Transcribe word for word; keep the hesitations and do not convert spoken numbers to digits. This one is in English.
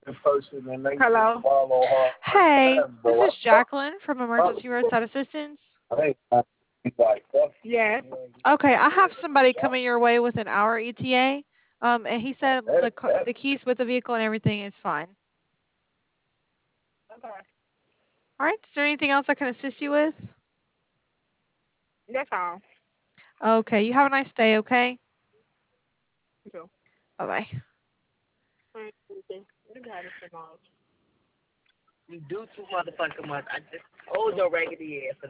Hello. Hey, this is Jacqueline from Emergency Roadside Assistance. Yes. Okay, I have somebody coming your way with an hour E T A. Um, and he said the ca- the keys with the vehicle and everything is fine. Okay. All right. Is there anything else I can assist you with? That's all. Okay. You have a nice day. Okay. You too. Bye bye. You got it, Simone. You do too motherfucking much. I just told your raggedy ass.